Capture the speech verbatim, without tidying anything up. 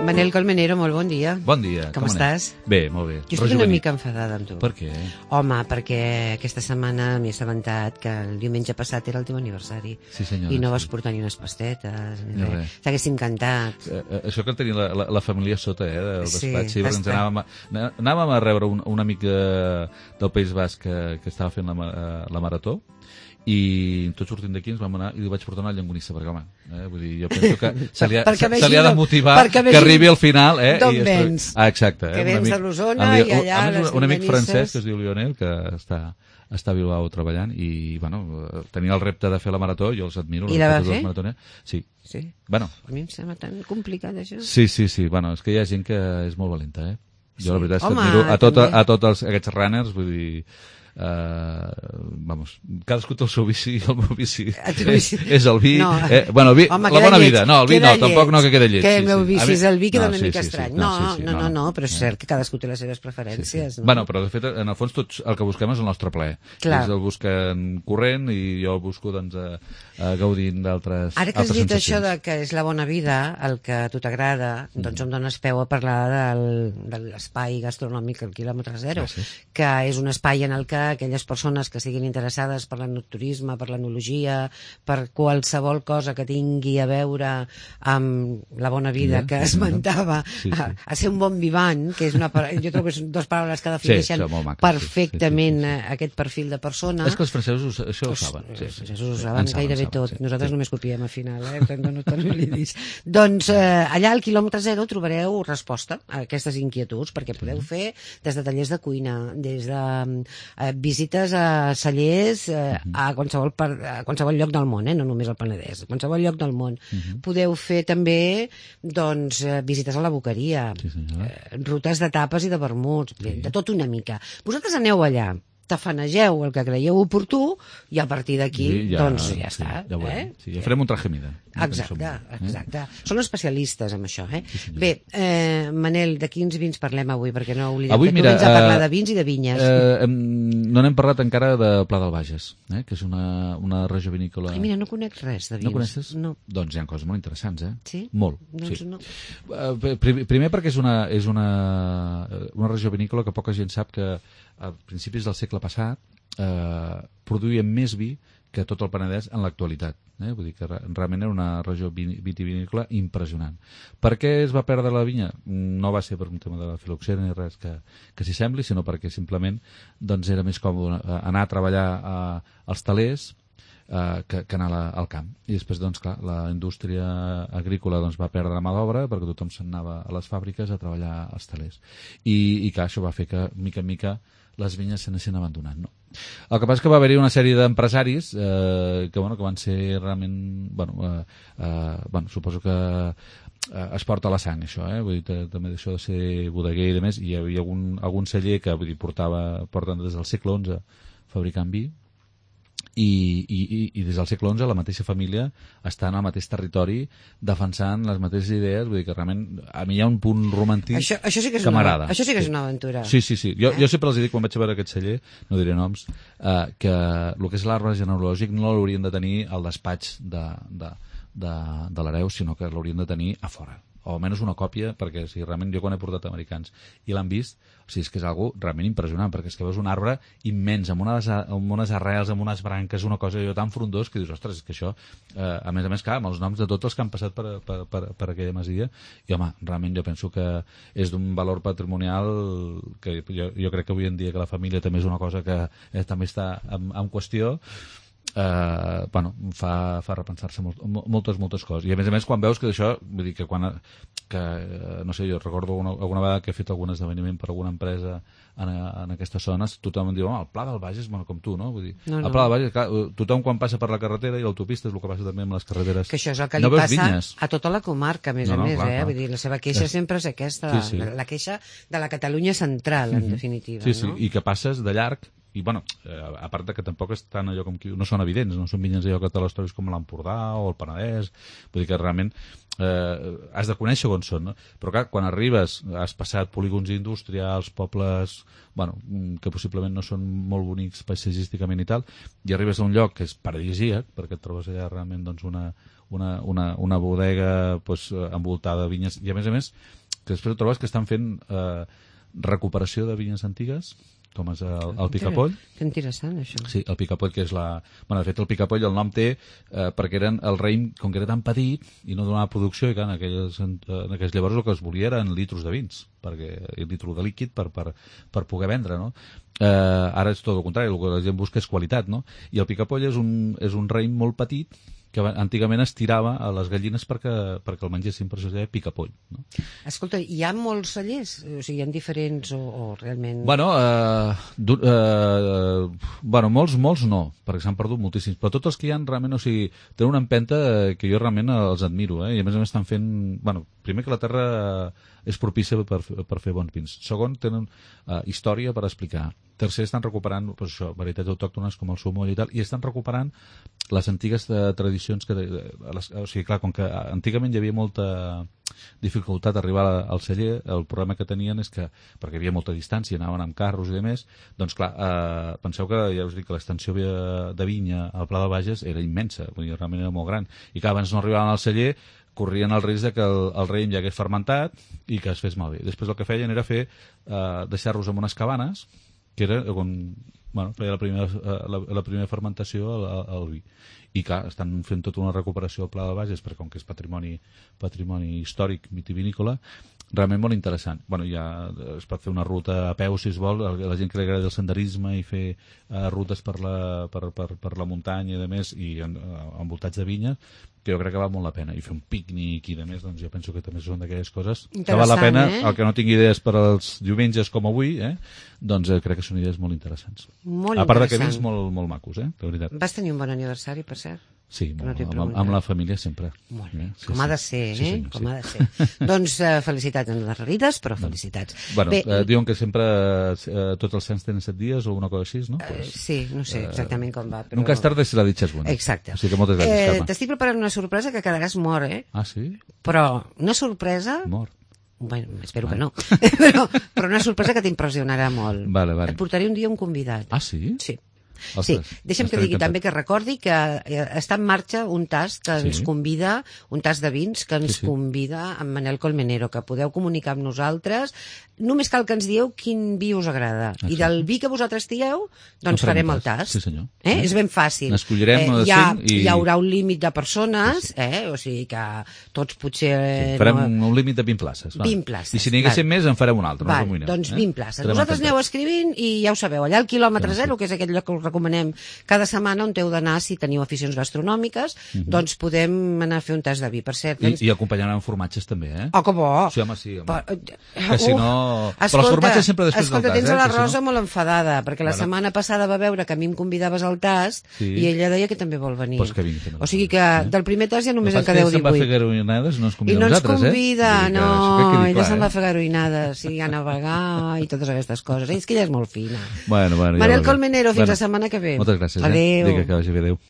Manel Colmenero, molt bon dia. Bon dia. Com, com estàs? Bé, molt bé. Jo estic una mica enfadada amb tu. Per què? Home, perquè aquesta setmana m'he assabentat que el diumenge passat era el teu aniversari. Sí, senyora. I no sí. vas portar ni unes pastetes, ni no res. T'haguéssim encantat. Eh, eh, això que tenia la, la, la família sota, eh, del Sí, despatx. Sí, perquè ens està. anàvem a, anàvem a rebre un, un amic de, del País Basc que, que estava fent la, ma- la marató, i tot sortint d'aquí ens vam anar i li vaig portar una llangonissa, perquè home, eh, vull dir, jo penso que se li ha, se, se li ha de motivar que arribi al final, eh, d'on i vens. Ah, exacte, eh, Que vens de l'Osona un, i allà a més, les un amic llonganisses. francès que es diu Lionel, que està està a Bilbao treballant i, bueno, tenia el repte de fer la marató, jo els admiro. I la va fer? Sí. Sí? Bueno. A mi em sembla tan complicat, això. Sí, sí, sí. Bueno, és que hi ha gent que és molt valenta, eh? Jo, Sí. la veritat, és que Home, admiro a, tot, també. a tots els, aquests runners, vull dir... Uh, vamos, cadascú té el seu vici i el meu vici El teu és, vici. és el vi, No. eh, bueno, el vi Home, la queda bona lleig, vida, no, el vi queda no, tampoc lleig. no que queda lleig. Que sí, el meu sí. vici A mi- és el vi, queda no, una sí, mica sí, sí, estrany. no, No, sí, sí, no, no, no, però és Eh. cert que cadascú té les seves preferències. No? Bueno, però de fet, en el fons, tots el que busquem és el nostre plaer. Clar. Ells el busquen corrent i jo el busco, doncs, a, a gaudint d'altres Ara que has altres dit això sensacions. de que és la bona vida, el que a tu t'agrada, doncs em dones peu a parlar del, de l'espai gastronòmic al quilòmetre zero, Gràcies. que és un espai en el que aquelles persones que siguin interessades per l'enoturisme, per l'enologia, per qualsevol cosa que tingui a veure amb la bona vida Ja, que ja, esmentava, sí, sí. A, a ser un bon vivant, que és una, pa- jo trobo que són dues paraules que Sí, defineixen són molt maques, perfectament sí, sí, sí, eh, aquest perfil de persona. És que els francesos això ho Pues, saben. Sí, sí. Jesús ho En saben saben, gairebé saben, tot. sí, Nosaltres sí. només copiem al final, eh? No, no, no l'oblidis. Doncs eh, allà al quilòmetre zero trobareu resposta a aquestes inquietuds, perquè podeu fer des de tallers de cuina, des de eh, visites a cellers eh, a, qualsevol par, a qualsevol lloc del món, eh? No només al Penedès, a qualsevol lloc del món. Podeu fer també doncs, eh, visites a la boqueria, Sí, senyora. eh, rutes de tapes i de vermuts, bé, de tot una mica. Vosaltres aneu allà, tafanegeu el que creieu oportú i a partir d'aquí, Sí, doncs ja sí, està. Ja ho eh? veurem. Sí, ja farem un traje mida. Exacte, Eh? exacte. Són especialistes en això, eh? senyor. Bé, eh, Manel, de quins vins parlem avui? Perquè no oblidem Avui, que tu mira, vens a parlar eh, de vins i de vinyes. Eh, em, no n'hem parlat encara de Pla del Bages, eh? Que és una, una regió vinícola... Ai, mira, no conec res de vins. No coneixes? No. Doncs hi ha coses molt interessants, eh? Sí? Molt, Doncs sí. no. Eh, pri- Primer perquè és una, és una, una regió vinícola que poca gent sap que a principis del segle passat eh, produïa més vi que tot el Penedès en l'actualitat. Eh? Vull dir que re- realment era una regió vini- vitivinícola impressionant. Per què es va perdre la vinya? No va ser per un tema de la filoxera ni res que, que s'hi sembli, sinó perquè simplement doncs, era més còmode eh, anar a treballar a, als talers eh, que, que anar a la, al camp. I després, doncs, clar, la indústria agrícola doncs, va perdre mà d'obra perquè tothom se'n anava a les fàbriques a treballar als talers. I, i clar, això va fer que, mica en mica, les vinyes s'anessin abandonant, no? El que passa és que va haver-hi una sèrie d'empresaris eh, que, bueno, que van ser realment... Bueno, eh, eh, bueno suposo que eh, es porta a la sang, això, eh? Vull dir, t- també d'això de ser bodeguer i de més, hi havia algun, algun celler que, vull dir, portava, porten des del segle onze fabricant vi, i, i, i- i des del segle onze la mateixa família està en el mateix territori defensant les mateixes idees, vull dir que realment a mi hi ha un punt romàntic Això, això sí que és que una, m'agrada. això sí que és una aventura. Sí, sí, sí. Jo, Eh? jo sempre els dic, quan vaig a veure aquest celler, no diré noms, eh, que el que és l'arbre genealògic no l'haurien de tenir al despatx de, de, de, de l'hereu, sinó que l'haurien de tenir a fora. O almenys una còpia, perquè si realment jo quan he portat americans i l'han vist, o sigui, és que és algo realment impressionant, perquè és que veus un arbre immens, amb unes, amb unes arrels, amb unes branques, una cosa allò tan frondós que dius, ostres, és que això, eh, a més a més, clar, amb els noms de tots els que han passat per, per, per, per aquella masia, i home, realment jo penso que és d'un valor patrimonial que jo, jo crec que avui en dia que la família també és una cosa que eh, també està en, en qüestió. Uh, bueno, fa, fa repensar-se molt, moltes, moltes coses. I a més a més, quan veus que això, vull dir que quan, que, no sé, jo recordo una, alguna vegada que he fet algun esdeveniment per alguna empresa en, en aquestes zones, tothom em diu, oh, el Pla del Bages, bueno, com tu, no? Vull dir, No, no. el Pla del Bages, clar, tothom quan passa per la carretera i l'autopista és el que passa també amb les carreteres. Que això és el que li no veus passa vinyes. a tota la comarca, a més No, a no, més, clar, eh? clar. Vull dir, la seva queixa És- sempre és aquesta, Sí, sí. la, la queixa de la Catalunya central, en definitiva, Sí, sí, no? i que passes de llarg i bueno, eh, a part de que tampoc estan allò com que no són evidents, no són vinyes allò que te les trobis com l'Empordà o el Penedès, vull dir que realment eh, has de conèixer on són, no? Però clar, quan arribes, has passat polígons industrials, pobles, bueno, que possiblement no són molt bonics paisatgísticament i tal, i arribes a un lloc que és paradisíac, perquè et trobes allà realment doncs, una, una, una, una bodega pues, envoltada de vinyes, i a més a més, que després trobes que estan fent eh, recuperació de vinyes antigues, com és el, el Picapoll. Que interessant, això. Sí, el Picapoll, que és la... Bueno, de fet, el Picapoll el nom té eh, perquè eren el raïm, com que era tan petit i no donava producció, i clar, en aquelles, en, en aquelles llavors el que es volia eren litros de vins, perquè litro de líquid per, per, per poder vendre, no? Eh, ara és tot el contrari, el que la gent busca és qualitat, no? I el Picapoll és un, és un raïm molt petit que antigament es tirava a les gallines perquè, perquè el mengessin, per això es deia picapoll. No? Escolta, hi ha molts cellers? O sigui, hi ha diferents o, o realment... Bueno, eh, du, eh, bueno, molts, molts no, perquè s'han perdut moltíssims, però tots els que hi ha realment, o sigui, tenen una empenta que jo realment els admiro, eh? I a més a més estan fent... Bueno, primer que la terra és propícia per, per fer bons vins. Segon, tenen eh, història per explicar. Tercer, estan recuperant pues, això, varietats autòctones com el sumoll i tal, i estan recuperant les antigues de, tradicions que... De, les, o sigui, clar, com que antigament hi havia molta dificultat d'arribar al celler, el problema que tenien és que, perquè hi havia molta distància, anaven amb carros i demés, doncs clar, eh, penseu que, ja us dic, que l'extensió de vinya al Pla de Bages era immensa, vull dir, realment era molt gran, i que abans no arribaven al celler, corrien el risc de que el, el raïm ja hagués fermentat i que es fes malbé. Després el que feien era fer, eh, deixar-los en unes cabanes, que era on bueno, feia la primera, la, la primera fermentació al, al vi. I clar, estan fent tota una recuperació al Pla de Bages, perquè com que és patrimoni, patrimoni històric vitivinícola, realment molt interessant. Bueno, ja es pot fer una ruta a peu, si es vol, la gent que li agrada el senderisme i fer uh, rutes per la, per, per, per la muntanya i de més, i en, uh, envoltats de vinyes, que jo crec que val molt la pena. I fer un pícnic i de més, doncs jo penso que també són d'aquelles coses que val la pena, eh? El que no tingui idees per als diumenges com avui, eh? Doncs eh, crec que són idees molt interessants. Molt a part interessant. De que vins molt, molt macos, eh? De veritat. Vas tenir un bon aniversari, per cert? Sí, no amb, amb, amb la família sempre. Molt bé, eh? sí, com sí. ha de ser, eh? Sí, senyor, com sí. ha de ser. Doncs uh, felicitats en les rarides, però felicitats. Bueno, bé, eh, diuen que sempre eh, tots els sants tenen set dies o una cosa així, no? Uh, sí, no sé exactament com va. Però... Nunca és tarde si la dicha és bona. Exacte. O sigui que moltes gràcies, eh, Carme. T'estic preparant una sorpresa que quedaràs mort, eh? Ah, sí? Però una sorpresa... Mort. Bueno, espero vale. que no. però, però una sorpresa que t'impressionarà molt. Vale, vale. Et portaré un dia un convidat. Ah, sí? Sí. Ostres, sí, deixa'm que digui encantat. També que recordi que està en marxa un tast que sí. ens convida, un tast de vins que ens sí, sí. convida en Manel Colmenero, que podeu comunicar amb nosaltres. Només cal que ens dieu quin vi us agrada. Exacte. I del vi que vosaltres dieu, doncs no farem el tast. Sí, senyor. Eh? Sí. És ben fàcil. N'escollirem eh, hi, ha, i... hi haurà un límit de persones, sí, sí. Eh? O sigui que tots potser... Sí, farem no... un límit de vint places. Va. vint places. I si n'hi haguéssim més, en farem un altre. Val, no doncs eh? vint places. Vosaltres aneu escrivint i ja ho sabeu. Allà al quilòmetre sí, zero, sí. que és aquell lloc que us recomanem cada setmana on heu d'anar si teniu aficions gastronòmiques, uh-huh. doncs podem anar a fer un tast de vi. Per cert, I, doncs... i acompanyaran formatges també, eh? Oh, que bo! Sí, home, sí. Home. Però, que si no... Escolta, però els formatges sempre després escolta, del tast, tens eh? la Si Rosa no... molt enfadada, perquè la bueno. setmana passada va veure que a mi em convidaves al tast sí. i ella deia que també vol venir. Pues que vingui, també. O sigui que eh? del primer tast ja només en quedeu divuit. I no ens va fer garoïnades, no ens convida I no ens nosaltres, convida, eh? no, clar, ella se'n eh? va fer garoïnades, sí, a navegar i totes aquestes coses. És que ella és molt fina. Bueno, bueno, Manel ja Colmenero, fins bueno, la setmana que ve. Moltes gràcies. Adéu. Eh? Digue que vagi bé, adéu.